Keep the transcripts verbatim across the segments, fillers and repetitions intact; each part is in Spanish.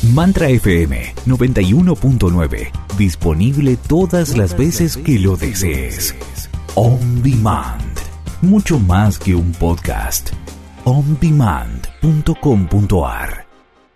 Mantra F M noventa y uno punto nueve. Disponible todas las veces que lo desees. On Demand. Mucho más que un podcast. on demand punto com punto a r.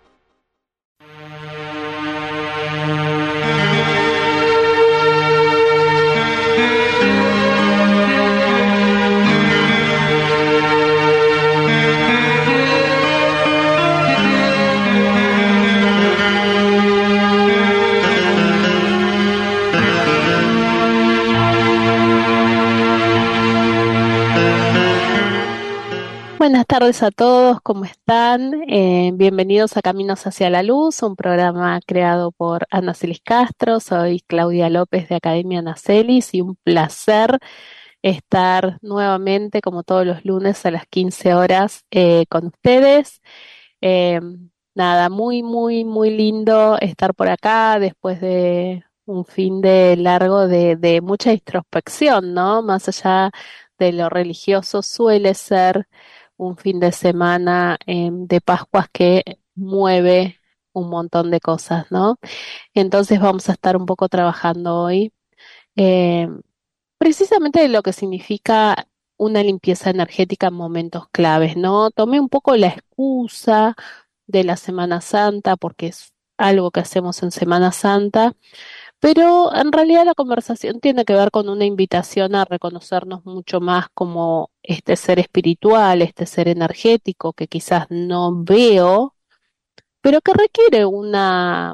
Buenas tardes a todos, ¿cómo están? Eh, bienvenidos a Caminos hacia la Luz, un programa creado por Ana Celis Castro. Soy Claudia López de Academia Ana Celis y un placer estar nuevamente, como todos los lunes a las quince horas, eh, con ustedes. Eh, nada, muy, muy, muy lindo estar por acá después de un fin de largo de, de mucha introspección, ¿no? Más allá de lo religioso, suele ser un fin de semana eh, de Pascuas que mueve un montón de cosas, ¿no? Entonces vamos a estar un poco trabajando hoy eh, precisamente de lo que significa una limpieza energética en momentos claves, ¿no? Tomé un poco la excusa de la Semana Santa porque es algo que hacemos en Semana Santa, pero en realidad la conversación tiene que ver con una invitación a reconocernos mucho más como este ser espiritual, este ser energético que quizás no veo, pero que requiere una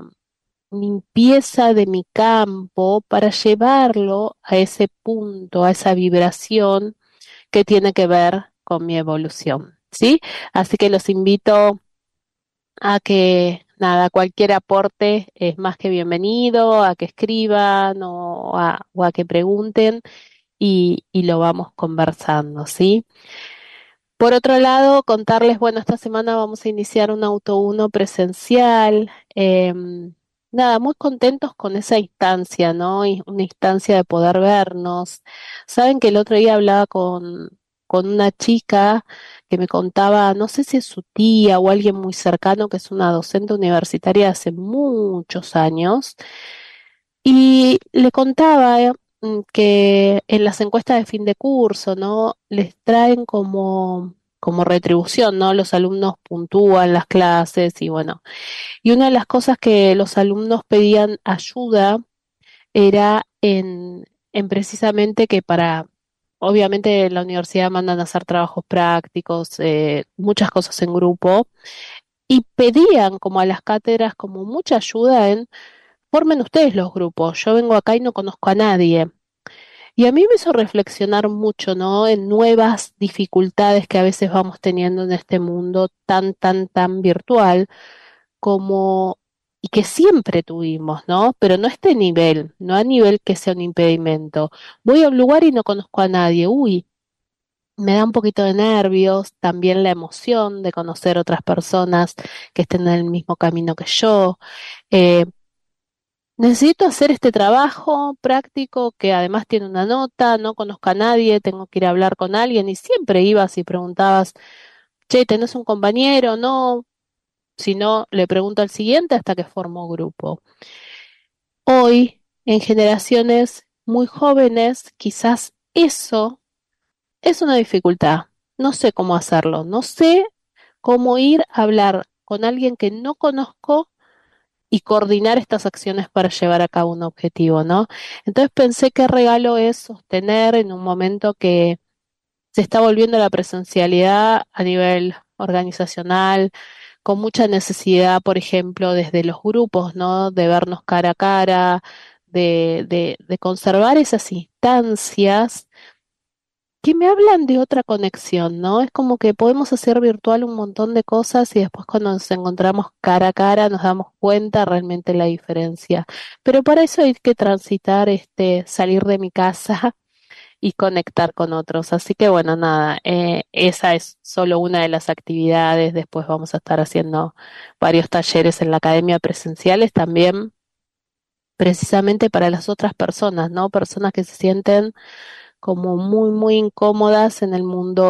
limpieza de mi campo para llevarlo a ese punto, a esa vibración que tiene que ver con mi evolución, ¿sí? Así que los invito a que, nada, cualquier aporte es más que bienvenido, a que escriban o a, o a que pregunten y, y lo vamos conversando, ¿sí? Por otro lado, contarles, bueno, esta semana vamos a iniciar un auto uno presencial. em, nada, muy contentos con esa instancia, ¿no? Y una instancia de poder vernos. Saben que el otro día hablaba con, con una chica que me contaba, no sé si es su tía o alguien muy cercano, que es una docente universitaria de hace muchos años, y le contaba eh, mm, que en las encuestas de fin de curso, ¿no? Les traen como, como retribución, ¿no? Los alumnos puntúan las clases y bueno, y una de las cosas que los alumnos pedían ayuda era en, en precisamente que para, obviamente en la universidad mandan a hacer trabajos prácticos, eh, muchas cosas en grupo, y pedían como a las cátedras como mucha ayuda en formen ustedes los grupos, yo vengo acá y no conozco a nadie. Y a mí me hizo reflexionar mucho, ¿no? En nuevas dificultades que a veces vamos teniendo en este mundo tan, tan, tan virtual como, y que siempre tuvimos, ¿no? Pero no a este nivel, no a nivel que sea un impedimento. Voy a un lugar y no conozco a nadie, uy, me da un poquito de nervios, también la emoción de conocer otras personas que estén en el mismo camino que yo. Eh, Necesito hacer este trabajo práctico que además tiene una nota, no conozco a nadie, tengo que ir a hablar con alguien y siempre ibas y preguntabas, che, ¿tenés un compañero? No, si no, le pregunto al siguiente hasta que formo grupo. Hoy, en generaciones muy jóvenes, quizás eso es una dificultad. No sé cómo hacerlo, no sé cómo ir a hablar con alguien que no conozco y coordinar estas acciones para llevar a cabo un objetivo, ¿no? Entonces pensé qué regalo es sostener en un momento que se está volviendo la presencialidad a nivel organizacional, con mucha necesidad, por ejemplo, desde los grupos, ¿no? De vernos cara a cara, de, de, de conservar esas instancias que me hablan de otra conexión, ¿no? Es como que podemos hacer virtual un montón de cosas y después cuando nos encontramos cara a cara nos damos cuenta realmente la diferencia. Pero para eso hay que transitar, este, salir de mi casa y conectar con otros. Así que bueno, nada, eh, esa es solo una de las actividades. Después vamos a estar haciendo varios talleres en la academia presenciales también, precisamente para las otras personas, ¿no? Personas que se sienten como muy, muy incómodas en el mundo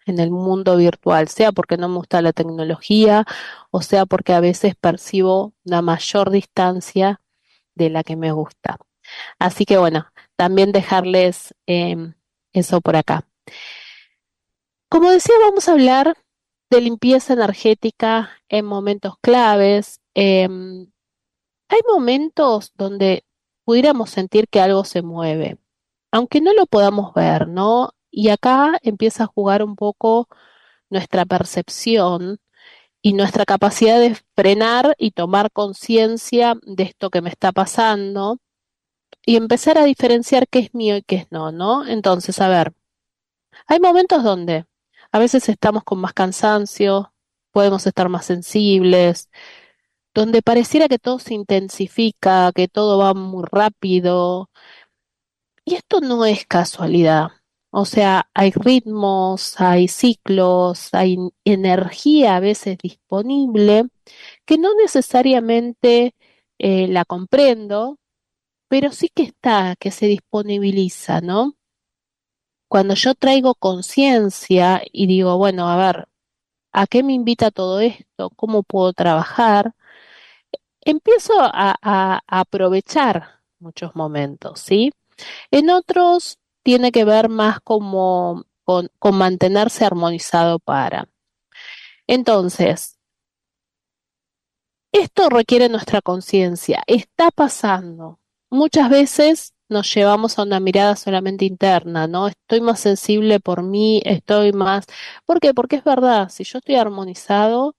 en el mundo virtual, sea porque no me gusta la tecnología o sea porque a veces percibo una mayor distancia de la que me gusta. Así que bueno, también dejarles em, eso por acá. Como decía, vamos a hablar de limpieza energética en momentos claves. Em, hay momentos donde pudiéramos sentir que algo se mueve, aunque no lo podamos ver, ¿no? Y acá empieza a jugar un poco nuestra percepción y nuestra capacidad de frenar y tomar conciencia de esto que me está pasando y empezar a diferenciar qué es mío y qué es no, ¿no? Entonces, a ver, hay momentos donde a veces estamos con más cansancio, podemos estar más sensibles, donde pareciera que todo se intensifica, que todo va muy rápido. Y esto no es casualidad. O sea, hay ritmos, hay ciclos, hay energía a veces disponible que no necesariamente eh, la comprendo, pero sí que está, que se disponibiliza, ¿no? Cuando yo traigo conciencia y digo, bueno, a ver, ¿a qué me invita todo esto? ¿Cómo puedo trabajar? Empiezo a, a- a aprovechar muchos momentos, ¿sí? En otros tiene que ver más como con, con mantenerse armonizado para. Entonces, esto requiere nuestra conciencia. Está pasando. Muchas veces nos llevamos a una mirada solamente interna, ¿no? Estoy más sensible por mí, estoy más... ¿Por qué? Porque es verdad, si yo estoy armonizado,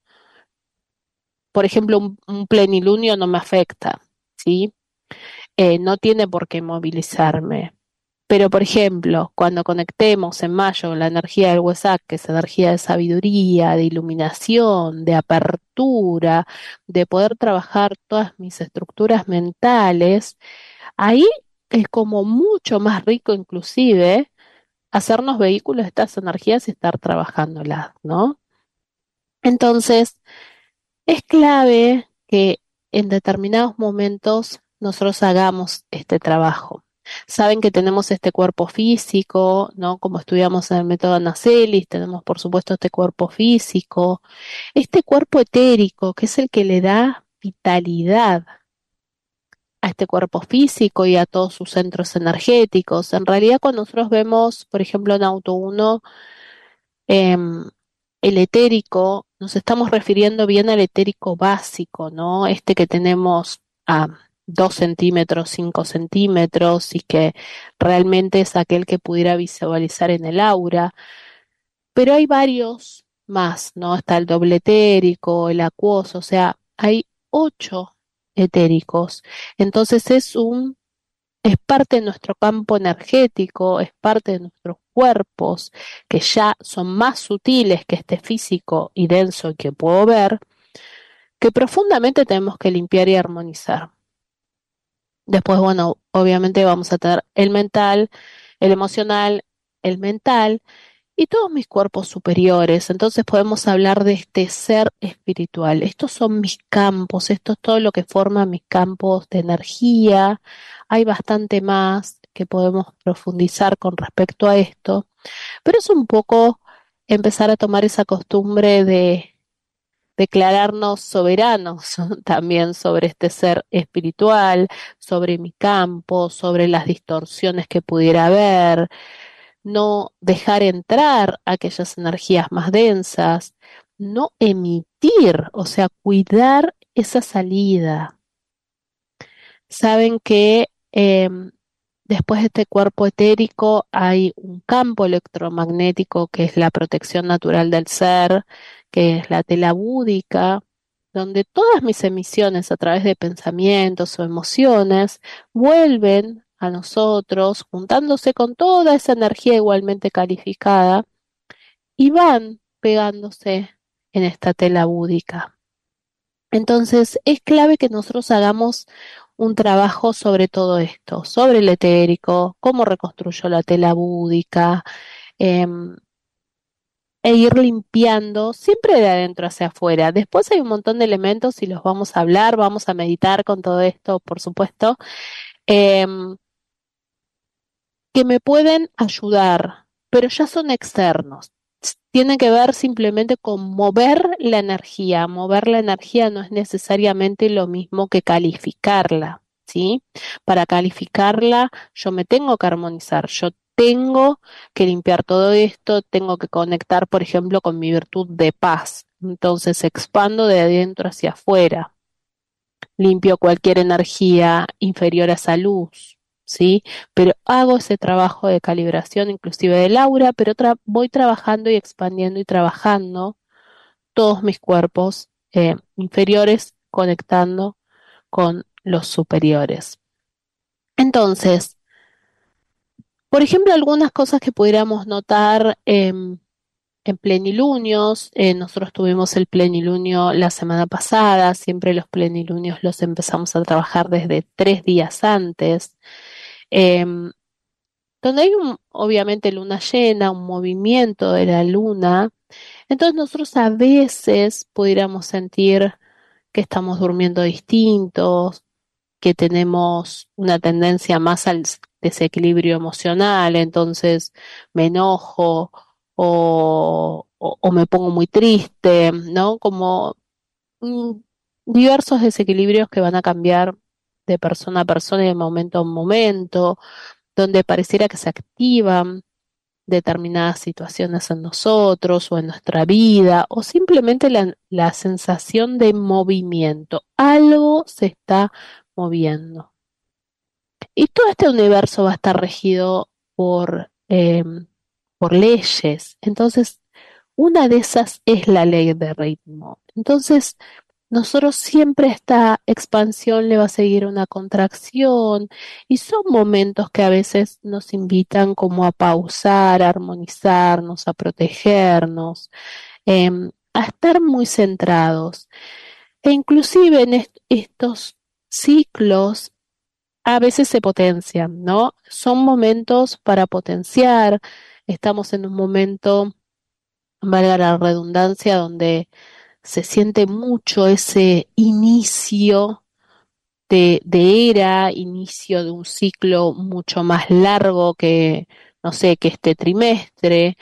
por ejemplo, un, un plenilunio no me afecta, ¿sí? Eh, no tiene por qué movilizarme. Pero, por ejemplo, cuando conectemos en mayo la energía del WhatsApp, que es energía de sabiduría, de iluminación, de apertura, de poder trabajar todas mis estructuras mentales, ahí es como mucho más rico inclusive hacernos vehículos de estas energías y estar trabajándolas, ¿no? Entonces, es clave que en determinados momentos nosotros hagamos este trabajo. Saben que tenemos este cuerpo físico, ¿no? Como estudiamos en el método Anacelis, tenemos por supuesto este cuerpo físico, este cuerpo etérico, que es el que le da vitalidad a este cuerpo físico y a todos sus centros energéticos. En realidad, cuando nosotros vemos, por ejemplo, en Auto uno, Em, el etérico, nos estamos refiriendo bien al etérico básico, ¿no? Este que tenemos a dos centímetros, cinco centímetros y que realmente es aquel que pudiera visualizar en el aura. Pero hay varios más, ¿no? Está el doble etérico, el acuoso, o sea, hay ocho etéricos. Entonces es un es parte de nuestro campo energético, es parte de nuestros cuerpos, que ya son más sutiles que este físico y denso que puedo ver, que profundamente tenemos que limpiar y armonizar. Después, bueno, obviamente vamos a tener el mental, el emocional, el mental y todos mis cuerpos superiores. Entonces podemos hablar de este ser espiritual. Estos son mis campos, esto es todo lo que forma mis campos de energía. Hay bastante más que podemos profundizar con respecto a esto, pero es un poco empezar a tomar esa costumbre de declararnos soberanos también sobre este ser espiritual, sobre mi campo, sobre las distorsiones que pudiera haber, no dejar entrar aquellas energías más densas, no emitir, o sea, cuidar esa salida. Saben que em, después de este cuerpo etérico hay un campo electromagnético que es la protección natural del ser, que es la tela búdica, donde todas mis emisiones a través de pensamientos o emociones vuelven a nosotros, juntándose con toda esa energía igualmente calificada, y van pegándose en esta tela búdica. Entonces, es clave que nosotros hagamos un trabajo sobre todo esto, sobre el etérico, cómo reconstruyo la tela búdica, em, e ir limpiando siempre de adentro hacia afuera. Después hay un montón de elementos y los vamos a hablar, vamos a meditar con todo esto, por supuesto, em, que me pueden ayudar, pero ya son externos. tiene que ver simplemente con mover la energía. Mover la energía no es necesariamente lo mismo que calificarla, ¿sí? Para calificarla yo me tengo que armonizar, yo tengo que limpiar todo esto, tengo que conectar, por ejemplo, con mi virtud de paz. Entonces expando de adentro hacia afuera, limpio cualquier energía inferior a esa luz, ¿sí? Pero hago ese trabajo de calibración, inclusive del aura, pero tra- voy trabajando y expandiendo y trabajando todos mis cuerpos eh, inferiores, conectando con los superiores. Entonces, por ejemplo, algunas cosas que pudiéramos notar em, en plenilunios, eh, nosotros tuvimos el plenilunio la semana pasada, siempre los plenilunios los empezamos a trabajar desde tres días antes, em, donde hay un, obviamente luna llena, un movimiento de la luna, entonces nosotros a veces pudiéramos sentir que estamos durmiendo distintos, que tenemos una tendencia más al s- desequilibrio emocional, entonces me enojo o, o- o me pongo muy triste, ¿no? Como mm, diversos desequilibrios que van a cambiar de persona a persona y de momento a momento, donde pareciera que se activan determinadas situaciones en nosotros o en nuestra vida, o simplemente la, la sensación de movimiento. Algo se está moviendo. Y todo este universo va a estar regido por, eh, por leyes. Entonces, una de esas es la ley de ritmo. Entonces, nosotros siempre esta expansión le va a seguir una contracción y son momentos que a veces nos invitan como a pausar, a armonizarnos, a protegernos, em, a estar muy centrados. E inclusive en est- estos ciclos a veces se potencian, ¿no? Son momentos para potenciar. Estamos en un momento, valga la redundancia, donde se siente mucho ese inicio de, de era, inicio de un ciclo mucho más largo que, no sé, que este trimestre.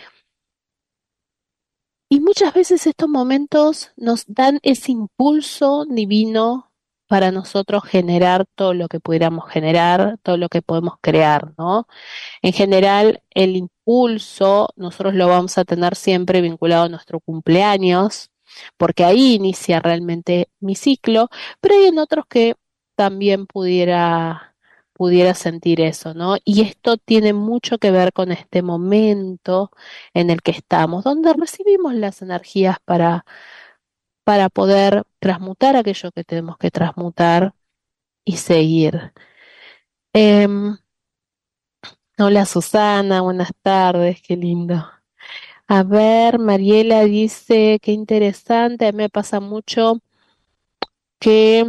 Y muchas veces estos momentos nos dan ese impulso divino para nosotros generar todo lo que pudiéramos generar, todo lo que podemos crear, ¿no? En general, el impulso nosotros lo vamos a tener siempre vinculado a nuestro cumpleaños, porque ahí inicia realmente mi ciclo, pero hay en otros que también pudiera, pudiera sentir eso, ¿no? Y esto tiene mucho que ver con este momento en el que estamos, donde recibimos las energías para, para poder transmutar aquello que tenemos que transmutar y seguir. Em, Hola Susana, buenas tardes, qué lindo. A ver, Mariela dice, qué interesante, a mí me pasa mucho que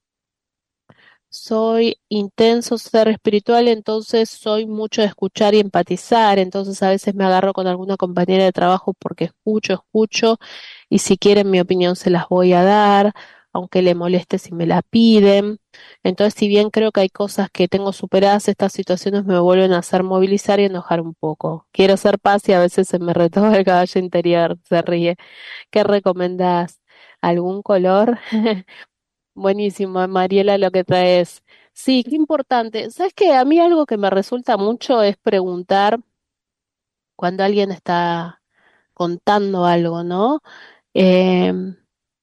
soy intenso ser espiritual, entonces soy mucho de escuchar y empatizar, entonces a veces me agarro con alguna compañera de trabajo porque escucho, escucho y si quieren mi opinión se las voy a dar, aunque le moleste si me la piden. Entonces, si bien creo que hay cosas que tengo superadas, estas situaciones me vuelven a hacer movilizar y enojar un poco. Quiero hacer paz y a veces se me retoma el caballo interior, se ríe. ¿Qué recomendás? ¿Algún color? Buenísimo, Mariela, lo que traes. Sí, qué importante. ¿Sabes qué? A mí algo que me resulta mucho es preguntar cuando alguien está contando algo, ¿no? Em,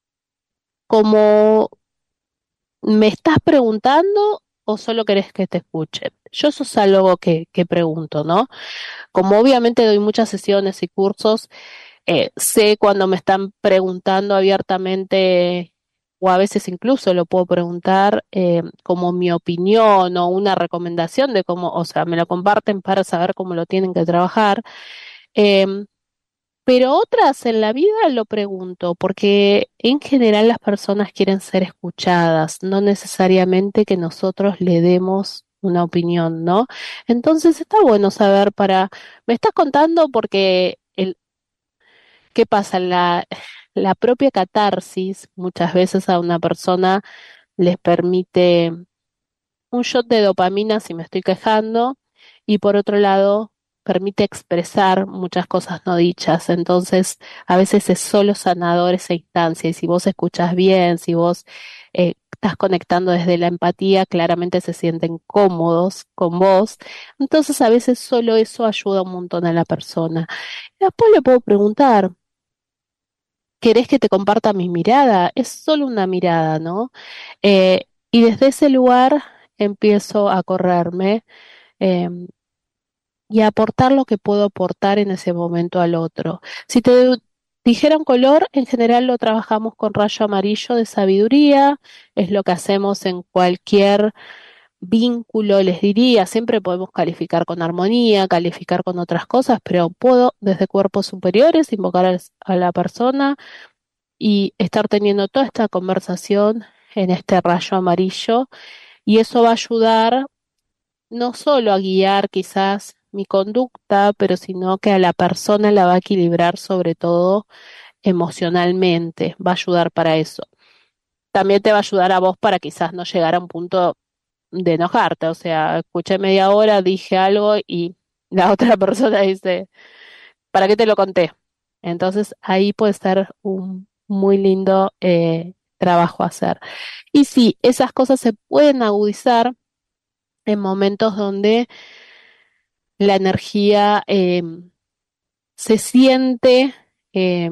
como, ¿me estás preguntando o solo querés que te escuche? Yo eso es algo que, que pregunto, ¿no? Como obviamente doy muchas sesiones y cursos, eh, sé cuando me están preguntando abiertamente, o a veces incluso lo puedo preguntar eh, como mi opinión o una recomendación de cómo, o sea, me lo comparten para saber cómo lo tienen que trabajar. em, pero otras en la vida lo pregunto, porque en general las personas quieren ser escuchadas, no necesariamente que nosotros le demos una opinión, ¿no? Entonces está bueno saber para, me estás contando porque el ¿qué pasa? La, la propia catarsis muchas veces a una persona les permite un shot de dopamina si me estoy quejando y por otro lado permite expresar muchas cosas no dichas. Entonces, a veces es solo sanador esa instancia. Y si vos escuchás bien, si vos eh, estás conectando desde la empatía, claramente se sienten cómodos con vos. Entonces, a veces solo eso ayuda un montón a la persona. Después le puedo preguntar, ¿querés que te comparta mi mirada? Es solo una mirada, ¿no? Eh, y desde ese lugar empiezo a correrme. em, y aportar lo que puedo aportar en ese momento al otro. Si te dijera un color, en general lo trabajamos con rayo amarillo de sabiduría, es lo que hacemos en cualquier vínculo, les diría, siempre podemos calificar con armonía, calificar con otras cosas, pero puedo desde cuerpos superiores invocar al- a la persona y estar teniendo toda esta conversación en este rayo amarillo y eso va a ayudar no solo a guiar quizás mi conducta, pero sino que a la persona la va a equilibrar sobre todo emocionalmente, va a ayudar para eso. También te va a ayudar a vos para quizás no llegar a un punto de enojarte, o sea, escuché media hora, dije algo y la otra persona dice, ¿para qué te lo conté? Entonces ahí puede ser un muy lindo eh, trabajo a hacer. Y sí, esas cosas se pueden agudizar en momentos donde la energía eh, se siente, eh,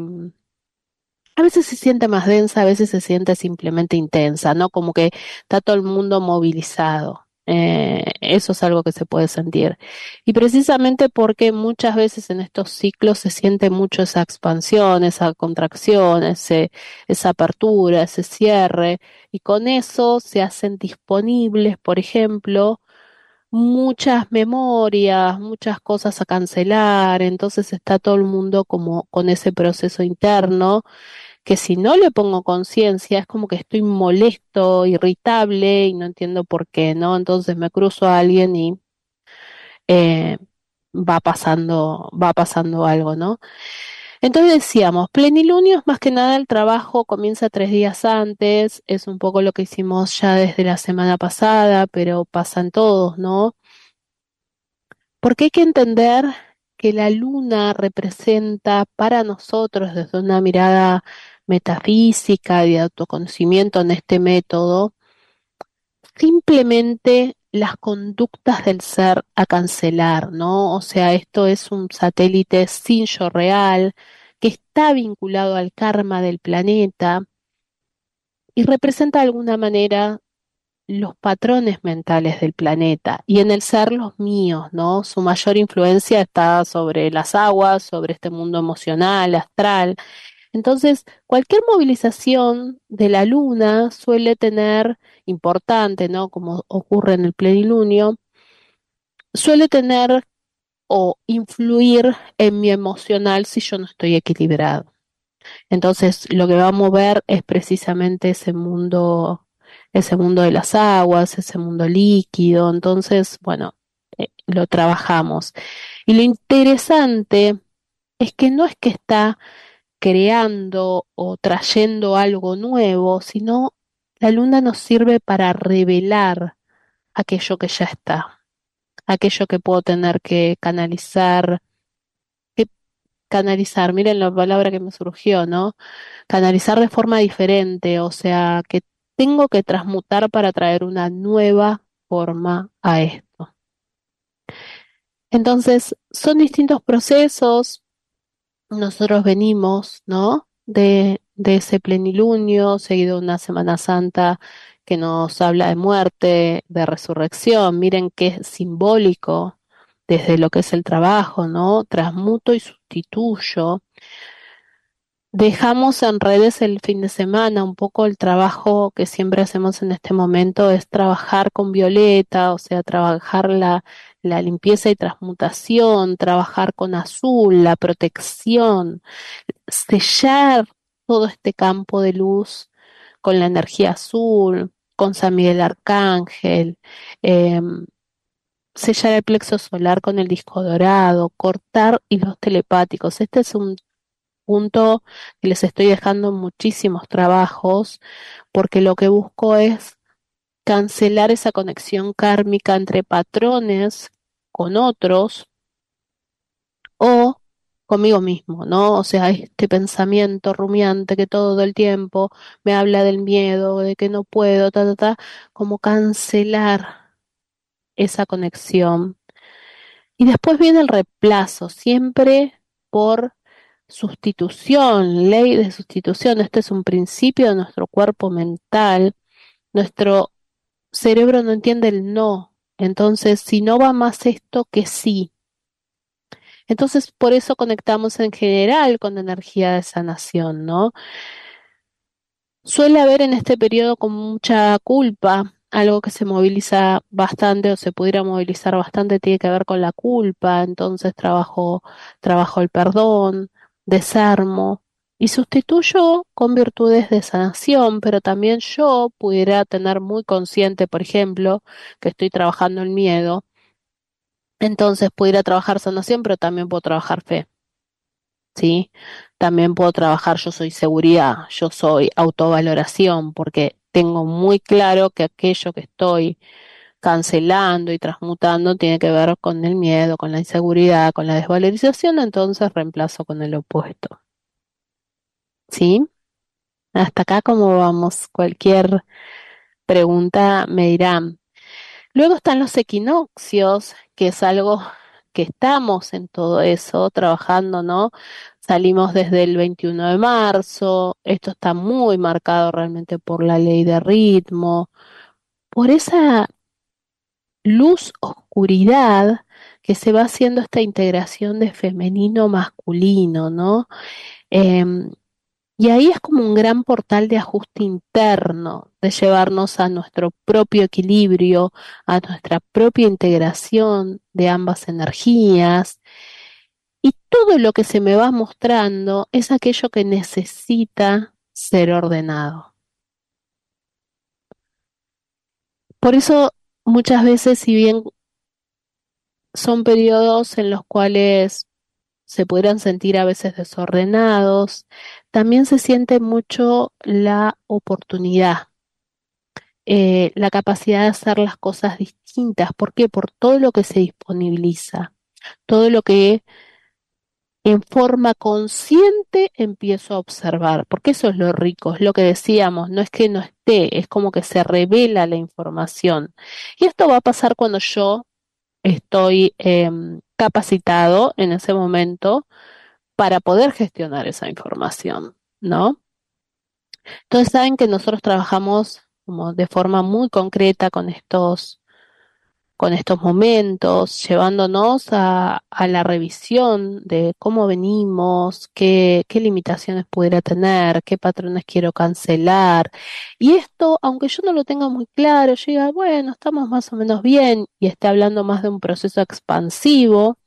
a veces se siente más densa, a veces se siente simplemente intensa, ¿no? Como que está todo el mundo movilizado. Eh, eso es algo que se puede sentir. Y precisamente porque muchas veces en estos ciclos se siente mucho esa expansión, esa contracción, ese, esa apertura, ese cierre, y con eso se hacen disponibles, por ejemplo, muchas memorias, muchas cosas a cancelar, entonces está todo el mundo como con ese proceso interno, que si no le pongo conciencia es como que estoy molesto, irritable y no entiendo por qué, ¿no? Entonces me cruzo a alguien y eh, va pasando, va pasando algo, ¿no? Entonces decíamos, plenilunio es más que nada el trabajo comienza tres días antes, es un poco lo que hicimos ya desde la semana pasada, pero pasan todos, ¿no? Porque hay que entender que la luna representa para nosotros desde una mirada metafísica y de autoconocimiento en este método, simplemente las conductas del ser a cancelar, ¿no? O sea, esto es un satélite sin yo real que está vinculado al karma del planeta y representa de alguna manera los patrones mentales del planeta y en el ser los míos, ¿no? Su mayor influencia está sobre las aguas, sobre este mundo emocional, astral. Entonces, cualquier movilización de la luna suele tener, importante, ¿no? Como ocurre en el plenilunio, suele tener o influir en mi emocional si yo no estoy equilibrado. Entonces, lo que va a mover es precisamente ese mundo, ese mundo de las aguas, ese mundo líquido. Entonces, bueno, eh, lo trabajamos. Y lo interesante es que no es que está creando o trayendo algo nuevo, sino la luna nos sirve para revelar aquello que ya está, aquello que puedo tener que canalizar, que canalizar, miren la palabra que me surgió, ¿no? Canalizar de forma diferente, o sea, que tengo que transmutar para traer una nueva forma a esto. Entonces, son distintos procesos, nosotros venimos, ¿no? De, de ese plenilunio, seguido de una Semana Santa que nos habla de muerte, de resurrección, miren qué simbólico desde lo que es el trabajo, ¿no? Transmuto y sustituyo. Dejamos en redes el fin de semana, un poco el trabajo que siempre hacemos en este momento es trabajar con violeta, o sea, trabajar la, la limpieza y transmutación, trabajar con azul, la protección, sellar todo este campo de luz con la energía azul, con San Miguel Arcángel, em, sellar el plexo solar con el disco dorado, cortar hilos telepáticos. Este es un punto que les estoy dejando muchísimos trabajos porque lo que busco es cancelar esa conexión kármica entre patrones con otros conmigo mismo, ¿no? O sea, este pensamiento rumiante que todo el tiempo me habla del miedo, de que no puedo, ta, ta, ta, como cancelar esa conexión. Y después viene el reemplazo, siempre por sustitución, ley de sustitución. Este es un principio de nuestro cuerpo mental. Nuestro cerebro no entiende el no. Entonces, si no va más esto que sí. Entonces, por eso conectamos en general con energía de sanación, ¿no? Suele haber en este periodo con mucha culpa, algo que se moviliza bastante o se pudiera movilizar bastante tiene que ver con la culpa, entonces trabajo, trabajo el perdón, desarmo y sustituyo con virtudes de sanación, pero también yo pudiera tener muy consciente, por ejemplo, que estoy trabajando el miedo, entonces pudiera trabajar sanación, pero también puedo trabajar fe. ¿Sí? También puedo trabajar, yo soy seguridad, yo soy autovaloración, porque tengo muy claro que aquello que estoy cancelando y transmutando tiene que ver con el miedo, con la inseguridad, con la desvalorización, entonces reemplazo con el opuesto. ¿Sí? Hasta acá, ¿cómo vamos? Cualquier pregunta me dirán. Luego están los equinoccios, que es algo que estamos en todo eso trabajando, ¿no? Salimos desde el veintiuno de marzo, esto está muy marcado realmente por la ley de ritmo, por esa luz-oscuridad que se va haciendo esta integración de femenino-masculino, ¿no? Em, y ahí es como un gran portal de ajuste interno, de llevarnos a nuestro propio equilibrio, a nuestra propia integración de ambas energías. Y todo lo que se me va mostrando es aquello que necesita ser ordenado. Por eso muchas veces, si bien son periodos en los cuales se podrán sentir a veces desordenados, también se siente mucho la oportunidad, eh, la capacidad de hacer las cosas distintas. ¿Por qué? Por todo lo que se disponibiliza, todo lo que en forma consciente empiezo a observar, porque eso es lo rico, es lo que decíamos, no es que no esté, es como que se revela la información. Y esto va a pasar cuando yo estoy em, capacitado en ese momento para poder gestionar esa información, ¿no? Entonces saben que nosotros trabajamos como de forma muy concreta con estos, con estos momentos, llevándonos a, a la revisión de cómo venimos, qué, qué limitaciones pudiera tener, qué patrones quiero cancelar. Y esto, aunque yo no lo tenga muy claro, yo diga, bueno, estamos más o menos bien y esté hablando más de un proceso expansivo,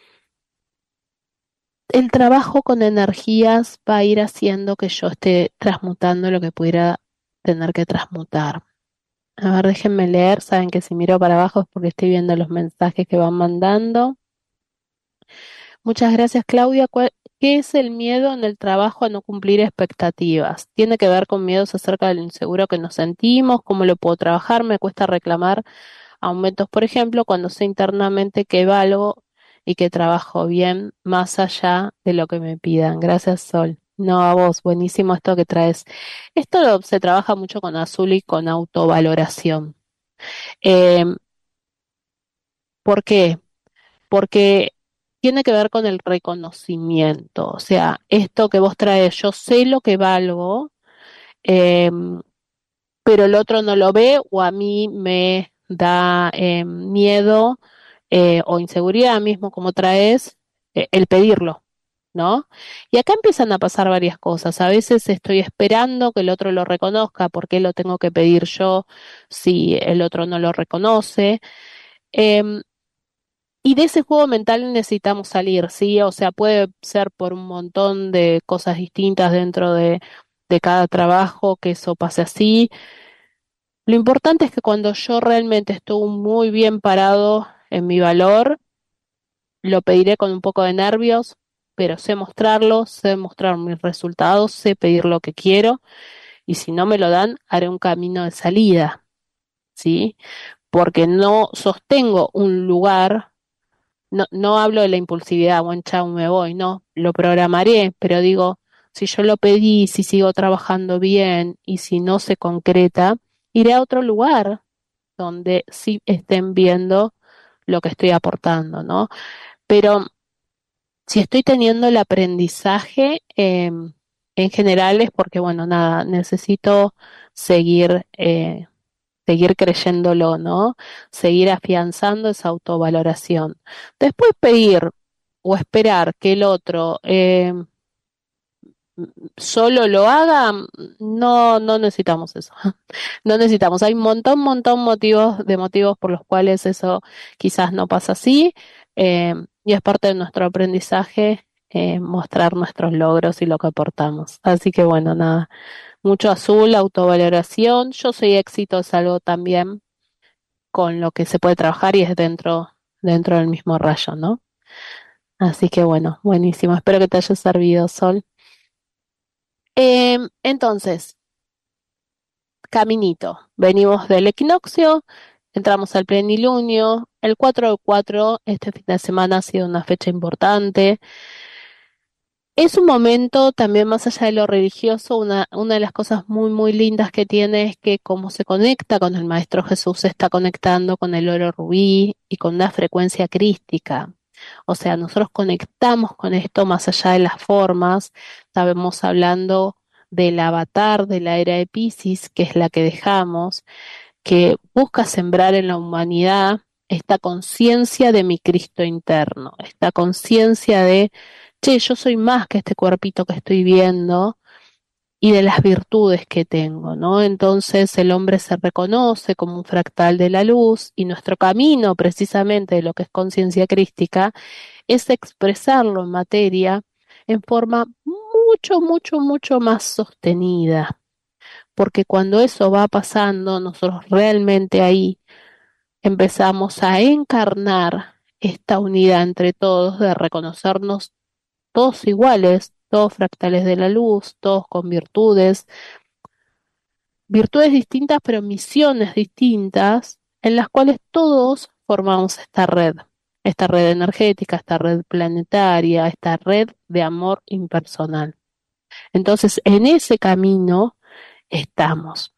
el trabajo con energías va a ir haciendo que yo esté transmutando lo que pudiera tener que transmutar. A ver, déjenme leer. Saben que si miro para abajo es porque estoy viendo los mensajes que van mandando. Muchas gracias, Claudia. ¿Cuál- ¿Qué es el miedo en el trabajo a no cumplir expectativas? ¿Tiene que ver con miedos acerca del inseguro que nos sentimos? ¿Cómo lo puedo trabajar? Me cuesta reclamar aumentos, por ejemplo, cuando sé internamente que valgo y que trabajo bien más allá de lo que me pidan. Gracias, Sol. No, a vos, buenísimo esto que traes. Esto lo- se trabaja mucho con Azul y con autovaloración. Eh, ¿Por qué? Porque tiene que ver con el reconocimiento. O sea, esto que vos traes, yo sé lo que valgo, em, pero el otro no lo ve o a mí me da eh, miedo eh, o inseguridad mismo como traes eh, el pedirlo, ¿no? Y acá empiezan a pasar varias cosas. A veces estoy esperando que el otro lo reconozca, ¿por qué lo tengo que pedir yo si el otro no lo reconoce? Em, y de ese juego mental necesitamos salir, ¿sí? O sea, puede ser por un montón de cosas distintas dentro de, de cada trabajo que eso pase así. Lo importante es que cuando yo realmente estoy muy bien parado en mi valor, lo pediré con un poco de nervios, pero sé mostrarlo, sé mostrar mis resultados, sé pedir lo que quiero y si no me lo dan, haré un camino de salida, ¿sí? Porque no sostengo un lugar no, no hablo de la impulsividad, buen chau, me voy, no, lo programaré, pero digo, si yo lo pedí, si sigo trabajando bien y si no se concreta, iré a otro lugar donde sí estén viendo lo que estoy aportando, ¿no? Pero si estoy teniendo el aprendizaje, eh, en general es porque, bueno, nada, necesito seguir, eh, seguir creyéndolo, ¿no? Seguir afianzando esa autovaloración. Después pedir o esperar que el otro eh, solo lo haga, no, no necesitamos eso. No necesitamos. Hay un montón, montón motivos, de motivos por los cuales eso quizás no pasa así. eh, y es parte de nuestro aprendizaje eh, mostrar nuestros logros y lo que aportamos. Así que bueno, nada. Mucho azul, autovaloración. Yo soy éxito, es algo también con lo que se puede trabajar y es dentro, dentro del mismo rayo, ¿no? Así que bueno, buenísimo. Espero que te haya servido, Sol. Em, entonces, caminito. Venimos del equinoccio, entramos al plenilunio. El cuatro de cuatro, este fin de semana ha sido una fecha importante. Es un momento también más allá de lo religioso, una, una de las cosas muy, muy lindas que tiene es que como se conecta con el Maestro Jesús, se está conectando con el oro rubí y con una frecuencia crística. O sea, nosotros conectamos con esto más allá de las formas. Estábamos hablando del avatar de la era de Piscis, que es la que dejamos, que busca sembrar en la humanidad esta conciencia de mi Cristo interno, esta conciencia de, che, yo soy más que este cuerpito que estoy viendo y de las virtudes que tengo, ¿no? Entonces el hombre se reconoce como un fractal de la luz y nuestro camino, precisamente de lo que es conciencia crística, es expresarlo en materia en forma mucho, mucho, mucho más sostenida, porque cuando eso va pasando, nosotros realmente ahí empezamos a encarnar esta unidad entre todos, de reconocernos todos iguales, todos fractales de la luz, todos con virtudes, virtudes distintas pero misiones distintas, en las cuales todos formamos esta red, esta red energética, esta red planetaria, esta red de amor impersonal. Entonces, en ese camino estamos.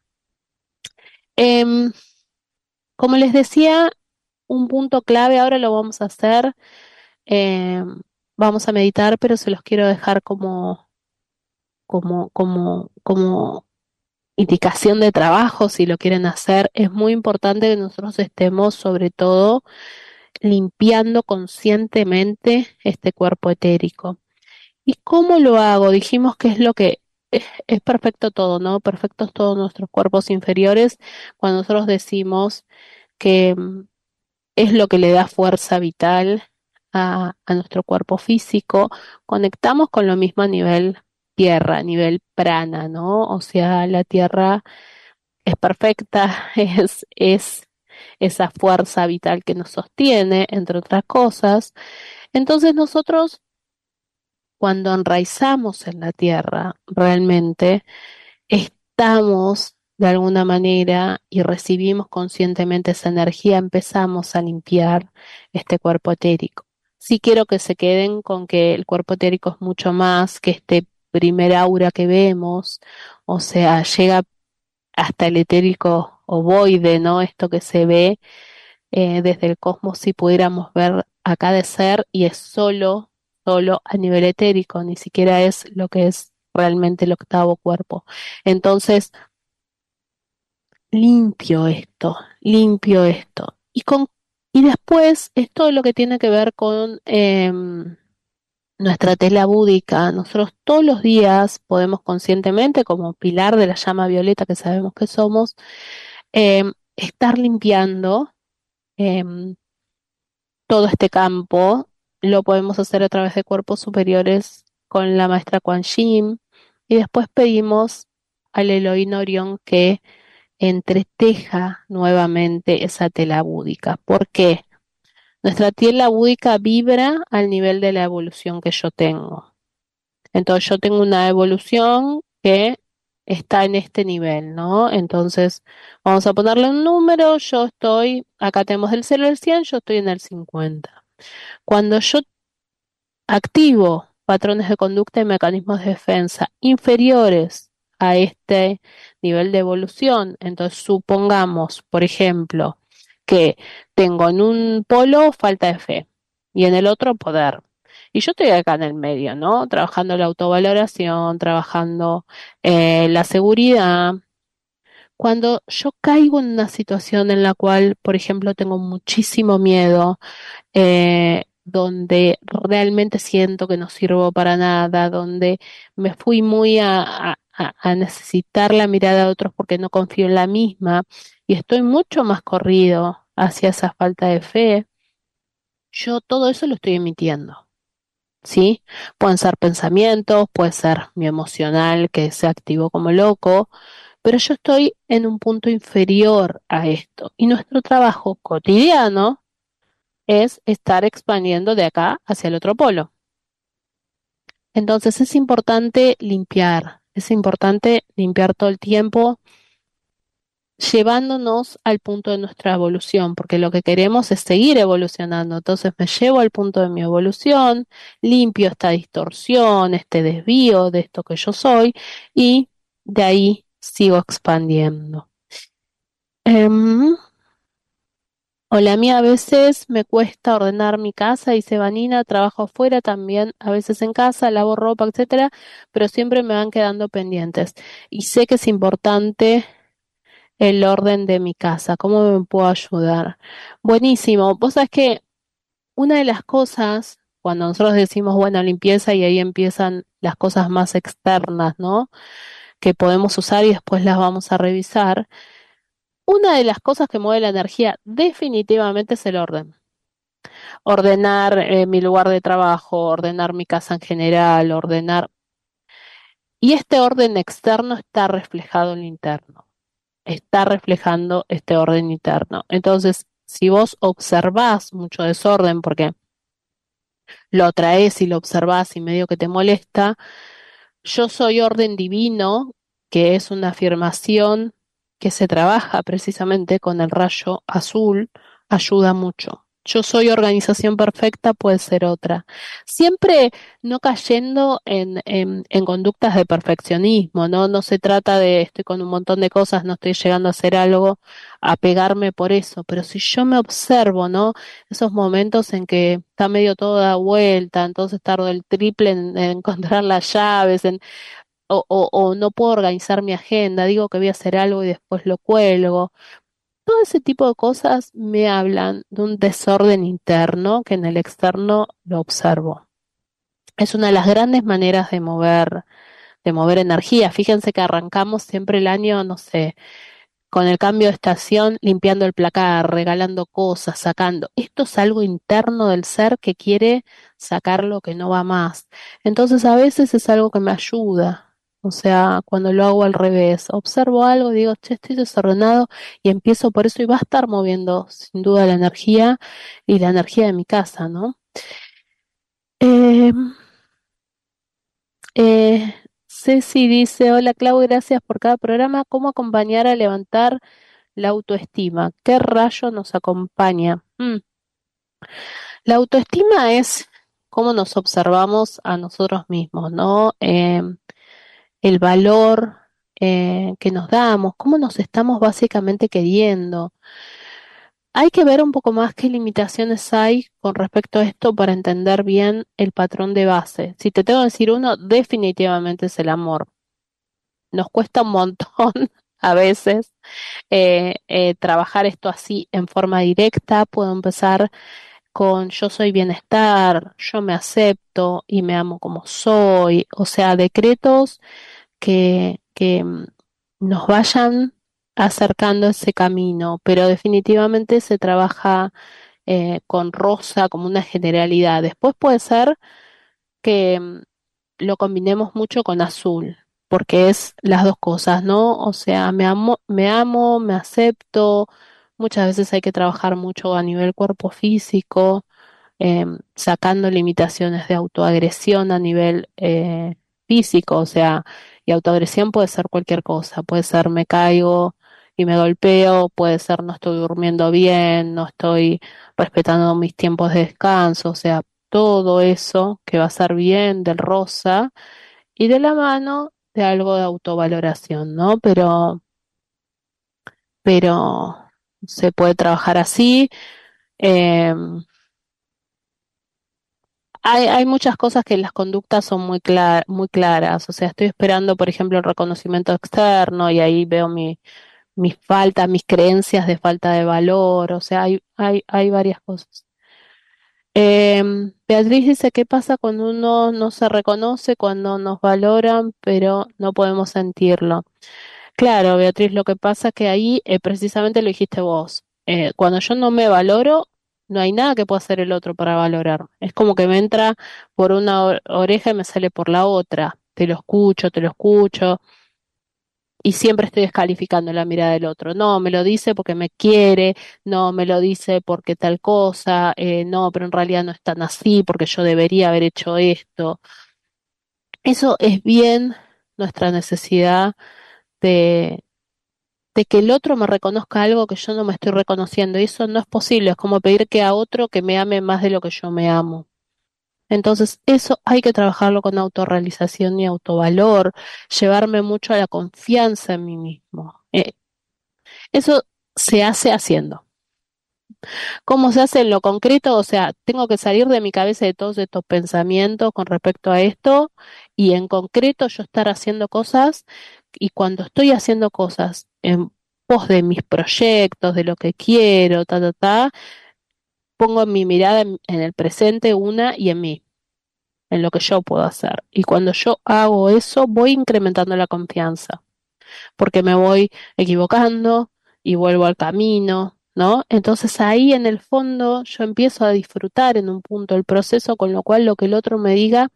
Em, como les decía, un punto clave, ahora lo vamos a hacer, em, vamos a meditar, pero se los quiero dejar como, como, como, como indicación de trabajo, si lo quieren hacer. Es muy importante que nosotros estemos, sobre todo, limpiando conscientemente este cuerpo etérico. ¿Y cómo lo hago? Dijimos que es lo que es, es perfecto todo, ¿no? Perfectos todos nuestros cuerpos inferiores cuando nosotros decimos que mm, es lo que le da fuerza vital a, a nuestro cuerpo físico. Conectamos con lo mismo a nivel tierra, a nivel prana, ¿no? O sea, la tierra es perfecta, es, es esa fuerza vital que nos sostiene, entre otras cosas. Entonces nosotros, cuando enraizamos en la tierra, realmente estamos de alguna manera y recibimos conscientemente esa energía, empezamos a limpiar este cuerpo etérico. Sí quiero que se queden con que el cuerpo etérico es mucho más que este primer aura que vemos, o sea, llega hasta el etérico ovoide, ¿no? Esto que se ve eh, desde el cosmos si pudiéramos ver a cada ser y es solo, solo a nivel etérico, ni siquiera es lo que es realmente el octavo cuerpo. Entonces, limpio esto, limpio esto. Y con, y después es todo lo que tiene que ver con em, nuestra tela búdica. Nosotros todos los días podemos conscientemente, como pilar de la llama violeta que sabemos que somos, em, estar limpiando em, todo este campo. Lo podemos hacer a través de cuerpos superiores con la maestra Kuan Yin y después pedimos al Elohim Orión que entreteja nuevamente esa tela búdica. ¿Por qué? Nuestra tela búdica vibra al nivel de la evolución que yo tengo. Entonces yo tengo una evolución que está en este nivel, ¿no? Entonces vamos a ponerle un número, yo estoy, acá tenemos del cero al cien, yo estoy en el cincuenta. Cuando yo activo patrones de conducta y mecanismos de defensa inferiores a este nivel de evolución, entonces supongamos, por ejemplo, que tengo en un polo falta de fe y en el otro poder. Y yo estoy acá en el medio, ¿no? Trabajando la autovaloración, trabajando eh, la seguridad. Cuando yo caigo en una situación en la cual, por ejemplo, tengo muchísimo miedo, eh, donde realmente siento que no sirvo para nada, donde me fui muy a, a- a- a necesitar la mirada de otros porque no confío en la misma y estoy mucho más corrido hacia esa falta de fe, yo todo eso lo estoy emitiendo. ¿Sí? Pueden ser pensamientos, puede ser mi emocional que se activó como loco, pero yo estoy en un punto inferior a esto. Y nuestro trabajo cotidiano es estar expandiendo de acá hacia el otro polo. Entonces es importante limpiar, es importante limpiar todo el tiempo, llevándonos al punto de nuestra evolución, porque lo que queremos es seguir evolucionando. Entonces me llevo al punto de mi evolución, limpio esta distorsión, este desvío de esto que yo soy y de ahí sigo expandiendo. Em, Hola, a mí a veces me cuesta ordenar mi casa, dice Vanina, trabajo afuera también, a veces en casa, lavo ropa, etcétera, pero siempre me van quedando pendientes. Y sé que es importante el orden de mi casa. ¿Cómo me puedo ayudar? Buenísimo. Vos sabés que una de las cosas, cuando nosotros decimos, bueno, limpieza, y ahí empiezan las cosas más externas, ¿no? Que podemos usar y después las vamos a revisar. Una de las cosas que mueve la energía definitivamente es el orden. Ordenar eh, mi lugar de trabajo, ordenar mi casa en general, ordenar. Y este orden externo está reflejado en lo interno, está reflejando este orden interno. Entonces, si vos observás mucho desorden, porque lo traes y lo observás y medio que te molesta, yo soy orden divino, que es una afirmación que se trabaja precisamente con el rayo azul, ayuda mucho. Yo soy organización perfecta, puede ser otra. Siempre no cayendo en, en, en conductas de perfeccionismo, ¿no? No se trata de estoy con un montón de cosas, no estoy llegando a hacer algo, a pegarme por eso, pero si yo me observo, ¿no? Esos momentos en que está medio todo da vuelta, entonces tardo el triple en, en encontrar las llaves, en o, o, o no puedo organizar mi agenda, digo que voy a hacer algo y después lo cuelgo. Todo ese tipo de cosas me hablan de un desorden interno que en el externo lo observo. Es una de las grandes maneras de mover, de mover energía. Fíjense que arrancamos siempre el año, no sé, con el cambio de estación, limpiando el placar, regalando cosas, sacando. Esto es algo interno del ser que quiere sacar lo que no va más. Entonces a veces es algo que me ayuda. O sea, cuando lo hago al revés, observo algo, digo, che, estoy desordenado y empiezo por eso y va a estar moviendo sin duda la energía y la energía de mi casa, ¿no? Eh, eh, Ceci dice, hola Clau, gracias por cada programa. ¿Cómo acompañar a levantar la autoestima? ¿Qué rayo nos acompaña? Mm. La autoestima es cómo nos observamos a nosotros mismos, ¿no? Eh, el valor eh, que nos damos, cómo nos estamos básicamente queriendo. Hay que ver un poco más qué limitaciones hay con respecto a esto para entender bien el patrón de base. Si te tengo que decir uno, definitivamente es el amor. Nos cuesta un montón a veces eh, eh, trabajar esto así en forma directa. Puedo empezar con yo soy bienestar, yo me acepto y me amo como soy, o sea, decretos que, que mm, nos vayan acercando a ese camino, pero definitivamente se trabaja eh, con rosa como una generalidad. Después puede ser que mm, lo combinemos mucho con azul, porque es las dos cosas, ¿no? O sea, me amo, me amo, me acepto. Muchas veces hay que trabajar mucho a nivel cuerpo físico, em, sacando limitaciones de autoagresión a nivel eh, físico, o sea, y autoagresión puede ser cualquier cosa, puede ser me caigo y me golpeo, puede ser no estoy durmiendo bien, no estoy respetando mis tiempos de descanso, o sea, todo eso que va a ser bien del rosa y de la mano de algo de autovaloración, ¿no? Pero, pero se puede trabajar así. Eh, hay, hay muchas cosas que las conductas son muy clara- muy claras. O sea, estoy esperando, por ejemplo, el reconocimiento externo y ahí veo mi, mis faltas, mis creencias de falta de valor. O sea, hay, hay, hay varias cosas. Em, Beatriz dice, ¿qué pasa cuando uno no se reconoce, cuando nos valoran, pero no podemos sentirlo? Claro, Beatriz, lo que pasa que ahí eh, precisamente lo dijiste vos. Eh, cuando yo no me valoro, no hay nada que pueda hacer el otro para valorar. Es como que me entra por una o- oreja y me sale por la otra. Te lo escucho, te lo escucho, y siempre estoy descalificando la mirada del otro. No, me lo dice porque me quiere, no, me lo dice porque tal cosa, eh, no, pero en realidad no es tan así, porque yo debería haber hecho esto. Eso es bien nuestra necesidad de de que el otro me reconozca algo que yo no me estoy reconociendo. Y eso no es posible, es como pedir que a otro que me ame más de lo que yo me amo. Entonces, eso hay que trabajarlo con autorrealización y autovalor, llevarme mucho a la confianza en mí mismo. Eh, eso se hace haciendo. ¿Cómo se hace en lo concreto? O sea, tengo que salir de mi cabeza de todos estos pensamientos con respecto a esto y en concreto yo estar haciendo cosas y cuando estoy haciendo cosas en pos de mis proyectos, de lo que quiero, ta, ta, ta, pongo mi mirada en, en el presente una y en mí, en lo que yo puedo hacer. Y cuando yo hago eso, voy incrementando la confianza porque me voy equivocando y vuelvo al camino, ¿no? Entonces ahí en el fondo yo empiezo a disfrutar en un punto el proceso, con lo cual lo que el otro me diga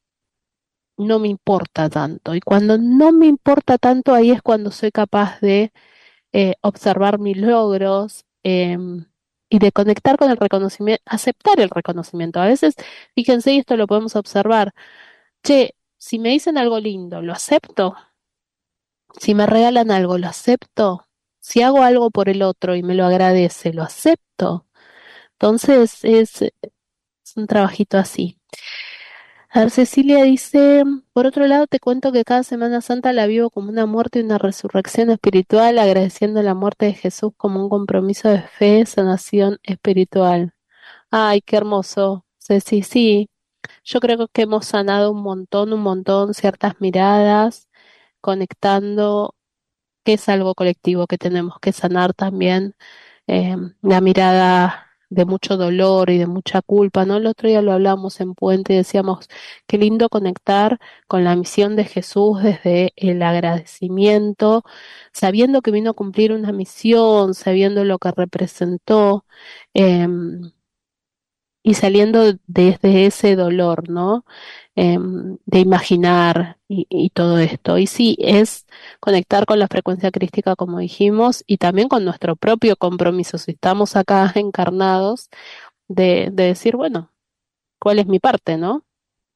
no me importa tanto. Y cuando no me importa tanto, ahí es cuando soy capaz de eh, observar mis logros. em, y de conectar con el reconocimiento, aceptar el reconocimiento. A veces, fíjense, y esto lo podemos observar, che, si me dicen algo lindo, ¿lo acepto? Si me regalan algo, lo acepto. Si hago algo por el otro y me lo agradece, lo acepto. Entonces es, es un trabajito así. A ver, Cecilia dice, por otro lado, te cuento que cada Semana Santa la vivo como una muerte y una resurrección espiritual, agradeciendo la muerte de Jesús como un compromiso de fe, sanación espiritual. Ay, qué hermoso. Ceci, sí, yo creo que hemos sanado un montón, un montón, ciertas miradas, conectando que es algo colectivo que tenemos que sanar también, eh, la mirada de mucho dolor y de mucha culpa, ¿no? El otro día lo hablamos en Puente y decíamos, qué lindo conectar con la misión de Jesús desde el agradecimiento, sabiendo que vino a cumplir una misión, sabiendo lo que representó, em, y saliendo desde ese dolor, ¿no? Em, de imaginar y, y todo esto. Y sí, es conectar con la frecuencia crística, como dijimos, y también con nuestro propio compromiso, si estamos acá encarnados, de, de decir, bueno, ¿cuál es mi parte, no?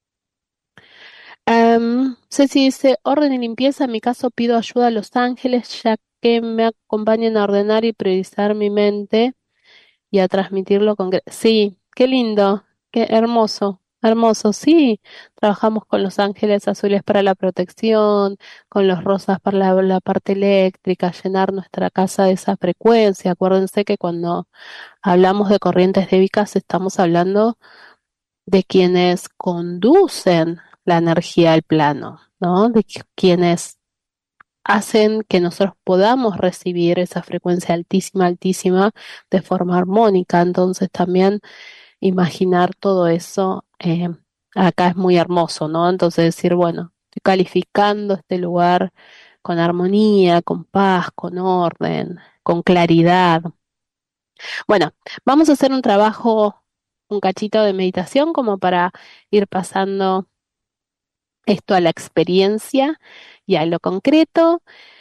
Em, Ceci dice, orden y limpieza, en mi caso pido ayuda a los ángeles, ya que me acompañen a ordenar y priorizar mi mente y a transmitirlo con... gre- Sí, qué lindo, qué hermoso, hermoso. Sí, trabajamos con los ángeles azules para la protección, con los rosas para la, la parte eléctrica, llenar nuestra casa de esa frecuencia. Acuérdense que cuando hablamos de corrientes débicas estamos hablando de quienes conducen la energía al plano, ¿no? De qui- quienes hacen que nosotros podamos recibir esa frecuencia altísima, altísima de forma armónica. Entonces también imaginar todo eso, eh, acá es muy hermoso, ¿no? Entonces decir, bueno, estoy calificando este lugar con armonía, con paz, con orden, con claridad. Bueno, vamos a hacer un trabajo, un cachito de meditación como para ir pasando esto a la experiencia y a lo concreto.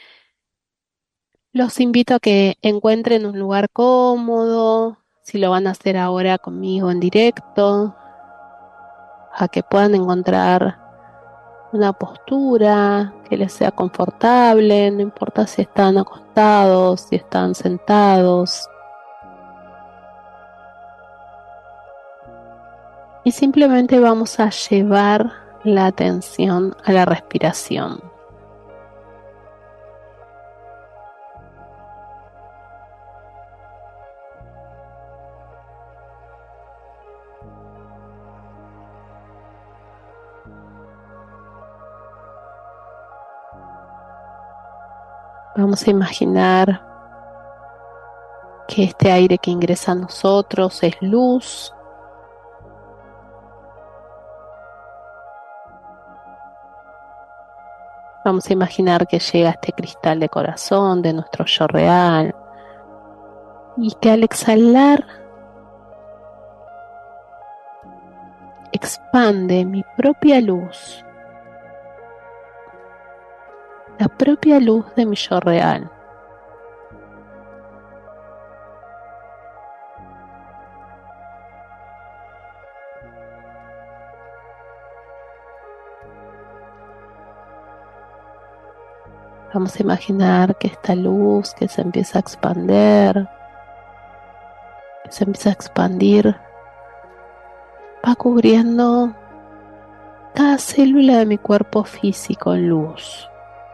Los invito a que encuentren un lugar cómodo, si lo van a hacer ahora conmigo en directo, a que puedan encontrar una postura que les sea confortable, no importa si están acostados, si están sentados. Y simplemente vamos a llevar la atención a la respiración. Vamos a imaginar que este aire que ingresa a nosotros es luz. Vamos a imaginar que llega a este cristal de corazón de nuestro yo real y que al exhalar expande mi propia luz, la propia luz de mi yo real. Vamos a imaginar que esta luz que se empieza a expandir, que se empieza a expandir, va cubriendo cada célula de mi cuerpo físico en luz.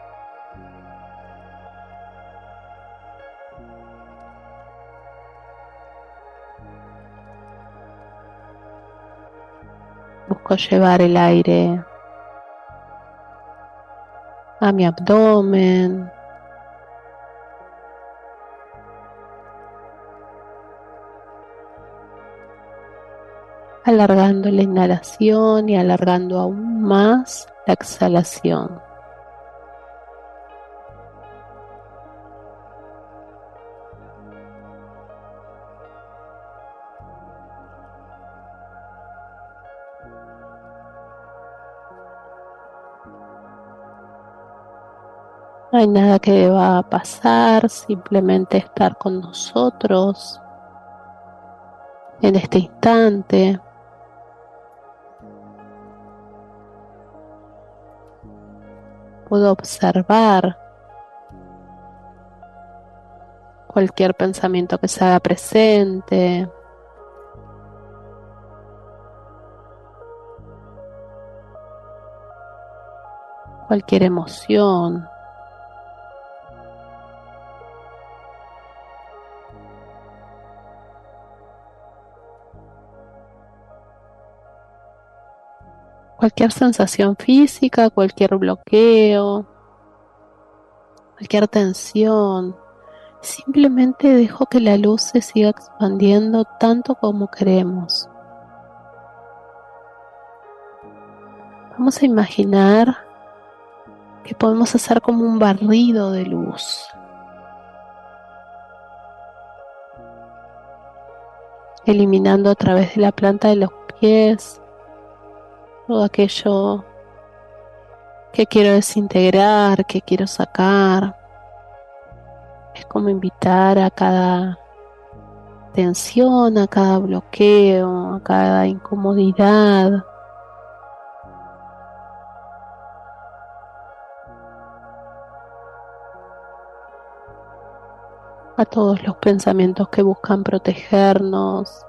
Busco llevar el aire a mi abdomen, alargando la inhalación y alargando aún más la exhalación. No hay nada que deba pasar, simplemente estar con nosotros en este instante. Puedo observar cualquier pensamiento que se haga presente. Cualquier emoción. Cualquier sensación física, cualquier bloqueo, cualquier tensión. Simplemente dejo que la luz se siga expandiendo tanto como queremos. Vamos a imaginar que podemos hacer como un barrido de luz. Eliminando a través de la planta de los pies todo aquello que quiero desintegrar, que quiero sacar. Es como invitar a cada tensión, a cada bloqueo, a cada incomodidad. A todos los pensamientos que buscan protegernos,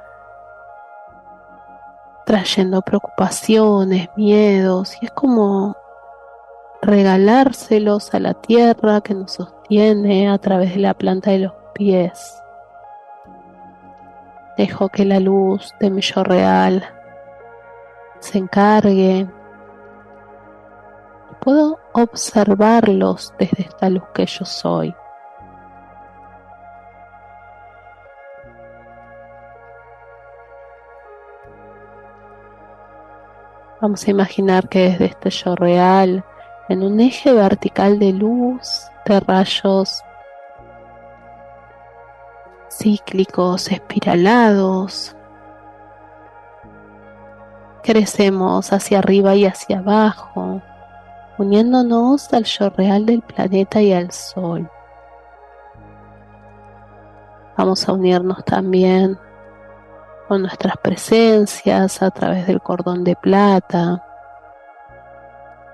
trayendo preocupaciones, miedos, y es como regalárselos a la tierra que nos sostiene a través de la planta de los pies. Dejo que la luz de mi yo real se encargue. Puedo observarlos desde esta luz que yo soy. Vamos a imaginar que desde este yo real, en un eje vertical de luz, de rayos cíclicos, espiralados, crecemos hacia arriba y hacia abajo, uniéndonos al yo real del planeta y al sol. Vamos a unirnos también con nuestras presencias a través del cordón de plata.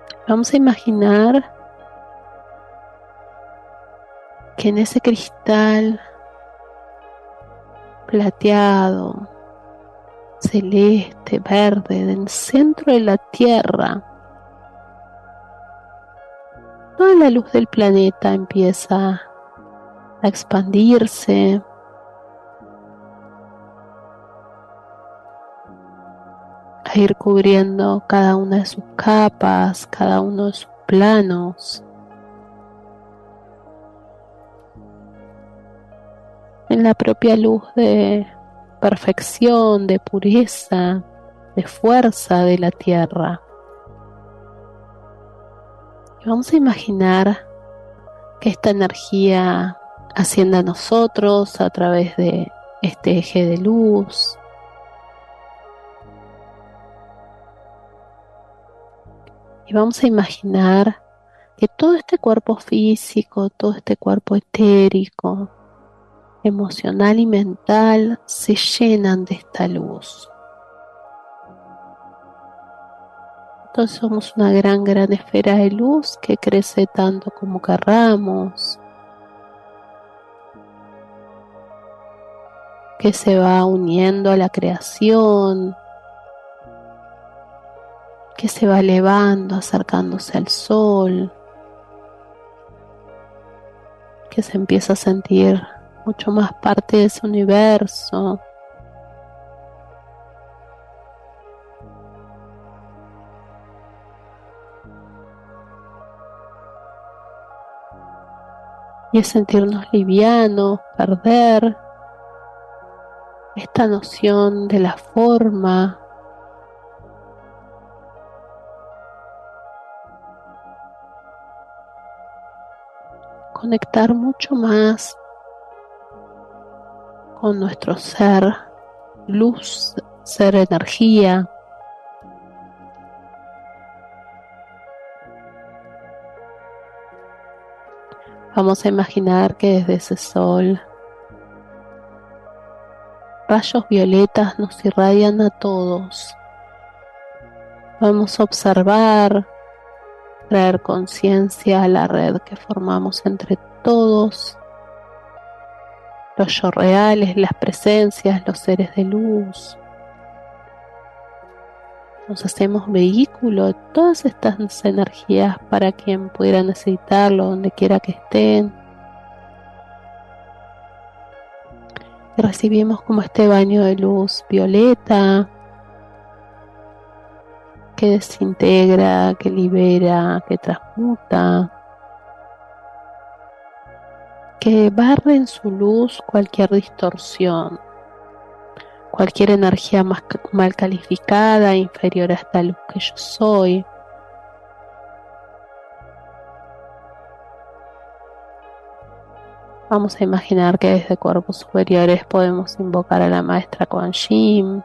Vamos a imaginar que en ese cristal plateado, celeste, verde, del centro de la Tierra, toda la luz del planeta empieza a expandirse, a ir cubriendo cada una de sus capas, cada uno de sus planos. En la propia luz de perfección, de pureza, de fuerza de la Tierra. Y vamos a imaginar que esta energía asciende a nosotros a través de este eje de luz. Y vamos a imaginar que todo este cuerpo físico, todo este cuerpo etérico, emocional y mental se llenan de esta luz. Entonces somos una gran, gran esfera de luz que crece tanto como querramos, que se va uniendo a la creación, que se va elevando, acercándose al sol, que se empieza a sentir mucho más parte de ese universo. Y es sentirnos livianos, perder esta noción de la forma, conectar mucho más con nuestro ser, luz, ser energía. Vamos a imaginar que desde ese sol rayos violetas nos irradian a todos. Vamos a observar, traer conciencia a la red que formamos entre todos, los yo reales, las presencias, los seres de luz. Nos hacemos vehículo de todas estas energías para quien pudiera necesitarlo, donde quiera que estén. Y recibimos como este baño de luz violeta que desintegra, que libera, que transmuta, que barre en su luz cualquier distorsión, cualquier energía más mal calificada, inferior a esta luz que yo soy. Vamos a imaginar que desde cuerpos superiores podemos invocar a la maestra Kuan Yin,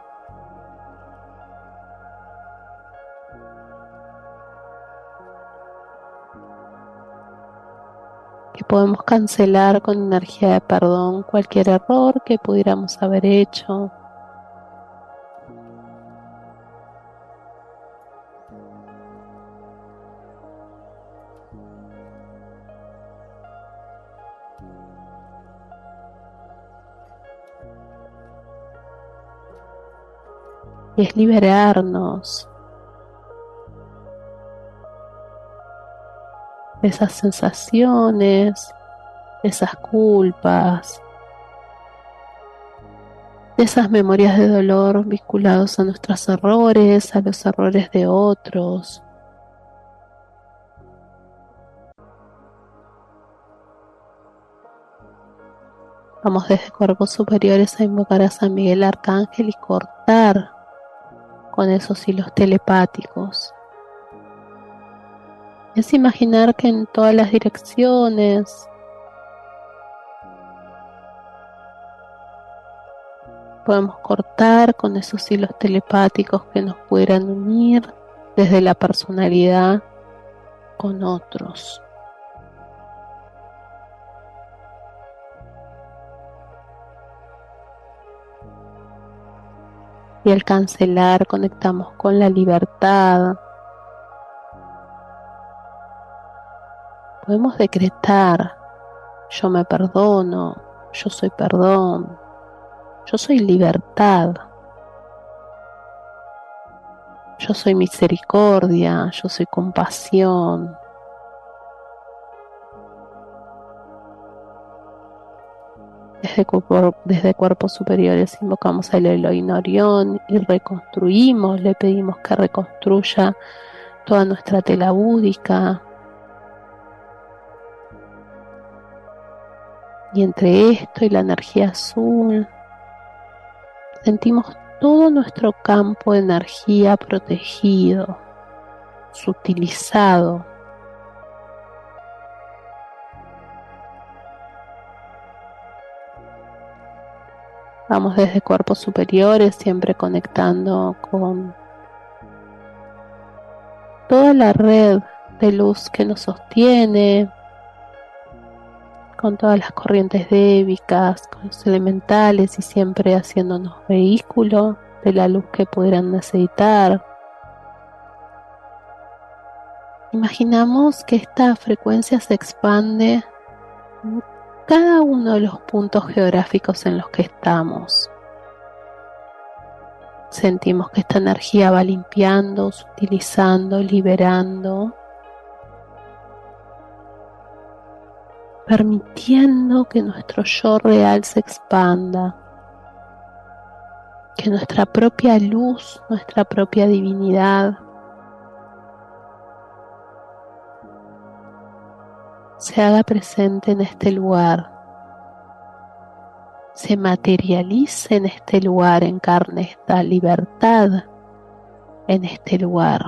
que podemos cancelar con energía de perdón cualquier error que pudiéramos haber hecho. Y es liberarnos de esas sensaciones, de esas culpas, de esas memorias de dolor vinculados a nuestros errores, a los errores de otros. Vamos desde cuerpos superiores a invocar a San Miguel Arcángel y cortar con esos hilos telepáticos. Es imaginar que en todas las direcciones podemos cortar con esos hilos telepáticos que nos pudieran unir desde la personalidad con otros. Y al cancelar conectamos con la libertad, podemos decretar: yo me perdono, yo soy perdón, yo soy libertad, yo soy misericordia, yo soy compasión. Desde, cuerpo, desde cuerpos superiores invocamos al Elohim Orión y reconstruimos, le pedimos que reconstruya toda nuestra tela búdica. Y entre esto y la energía azul, sentimos todo nuestro campo de energía protegido, sutilizado. Vamos desde cuerpos superiores, siempre conectando con toda la red de luz que nos sostiene, con todas las corrientes débicas, con los elementales y siempre haciéndonos vehículo de la luz que pudieran necesitar. Imaginamos que esta frecuencia se expande en cada uno de los puntos geográficos en los que estamos. Sentimos que esta energía va limpiando, sutilizando, liberando, permitiendo que nuestro yo real se expanda, que nuestra propia luz, nuestra propia divinidad se haga presente en este lugar, se materialice en este lugar, encarne esta libertad en este lugar.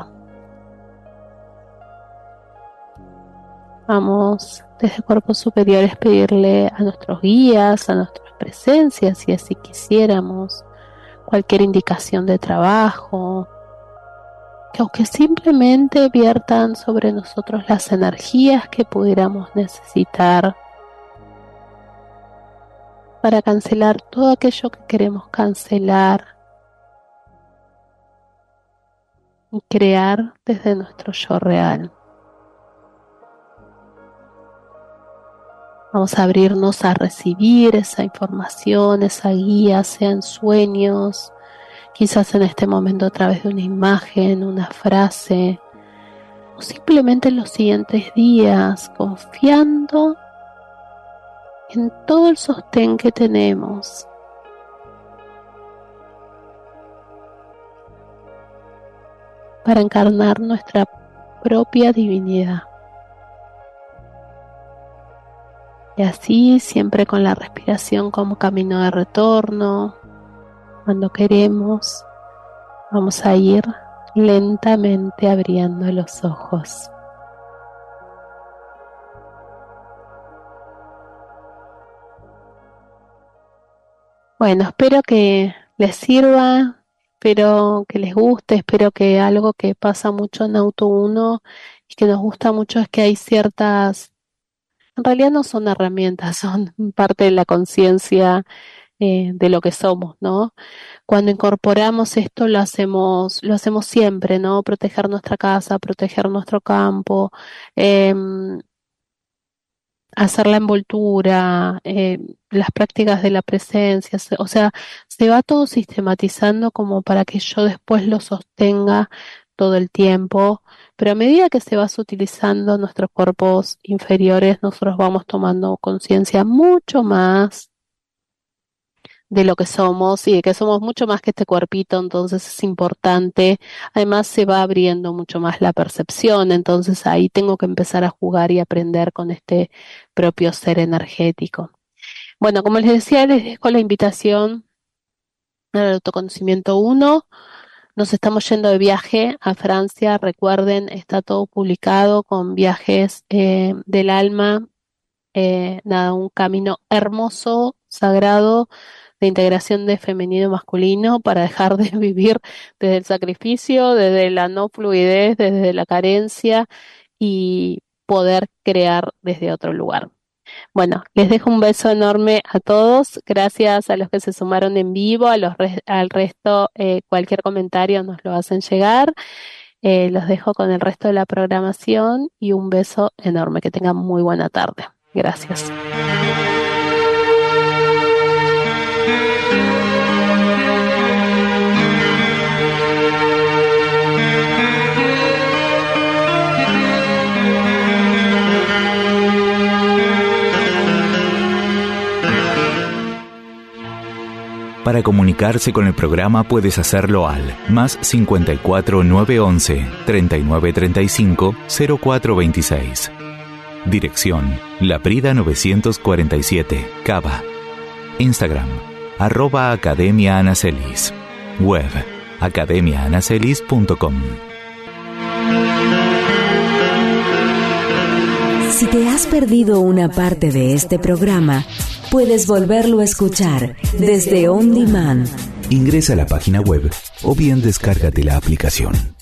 Vamos desde cuerpos superiores pedirle a nuestros guías, a nuestras presencias, si así quisiéramos, cualquier indicación de trabajo, que aunque simplemente viertan sobre nosotros las energías que pudiéramos necesitar para cancelar todo aquello que queremos cancelar y crear desde nuestro yo real. Vamos a abrirnos a recibir esa información, esa guía, sean sueños, quizás en este momento a través de una imagen, una frase, o simplemente en los siguientes días, confiando en todo el sostén que tenemos. Para encarnar nuestra propia divinidad. Y así, siempre con la respiración como camino de retorno, cuando queremos, vamos a ir lentamente abriendo los ojos. Bueno, espero que les sirva, espero que les guste, espero que algo que pasa mucho en Auto uno y que nos gusta mucho es que hay ciertas, en realidad no son herramientas, son parte de la conciencia eh, de lo que somos, ¿no? Cuando incorporamos esto lo hacemos, lo hacemos siempre, ¿no? Proteger nuestra casa, proteger nuestro campo, eh, hacer la envoltura, eh, las prácticas de la presencia, se- o sea, se va todo sistematizando como para que yo después lo sostenga todo el tiempo, pero a medida que se va utilizando nuestros cuerpos inferiores, nosotros vamos tomando conciencia mucho más de lo que somos y de que somos mucho más que este cuerpito, entonces es importante. Además se va abriendo mucho más la percepción, entonces ahí tengo que empezar a jugar y aprender con este propio ser energético. Bueno, como les decía, les dejo la invitación al autoconocimiento uno. Nos estamos yendo de viaje a Francia, recuerden, está todo publicado con viajes eh, del alma, eh, nada, un camino hermoso, sagrado, de integración de femenino y masculino para dejar de vivir desde el sacrificio, desde la no fluidez, desde la carencia y poder crear desde otro lugar. Bueno, les dejo un beso enorme a todos. Gracias a los que se sumaron en vivo, a los re- al resto, eh, cualquier comentario nos lo hacen llegar. Eh, los dejo con el resto de la programación y un beso enorme. Que tengan muy buena tarde. Gracias. Para comunicarse con el programa puedes hacerlo al más cincuenta y cuatro nueve once treinta y nueve treinta y cinco cero cuatro veintiséis. Dirección: La Prida novecientos cuarenta y siete, Cava. Instagram: arroba Academia Anacelis. Web: academia anacelis punto com. Si te has perdido una parte de este programa, puedes volverlo a escuchar desde On Demand. Ingresa a la página web o bien descárgate la aplicación.